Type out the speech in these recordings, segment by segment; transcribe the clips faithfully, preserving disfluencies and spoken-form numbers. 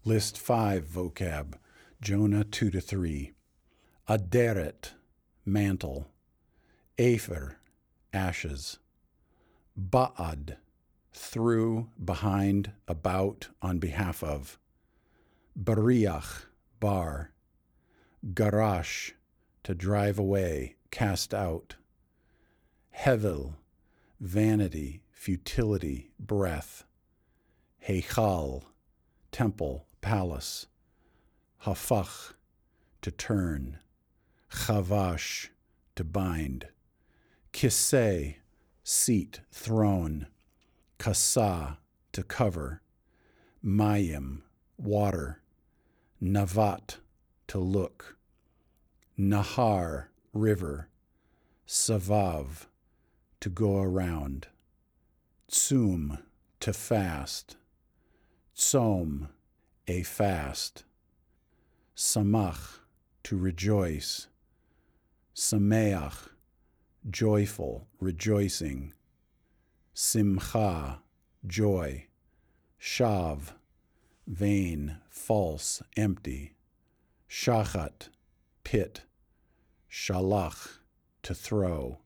List five vocab, Jonah two to three. Aderet, mantle. Afer, ashes. Ba'ad, through, behind, about, on behalf of. Bariach, bar. Garash, to drive away, cast out. Hevel, vanity, futility, breath. Heichal, temple, palace. Hafach, to turn. Chavash, to bind. Kisei, seat, throne. Kasa, to cover. Mayim, water. Navat, to look. Nahar, river. Savav, to go around. Tsum, to fast. Tzom, a fast. Samach, to rejoice. Sameach, joyful, rejoicing. Simcha, joy. Shav, vain, false, empty. Shachat, pit. Shalach, to throw.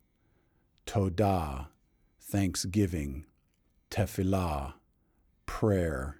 Todah, thanksgiving. Tefillah, prayer.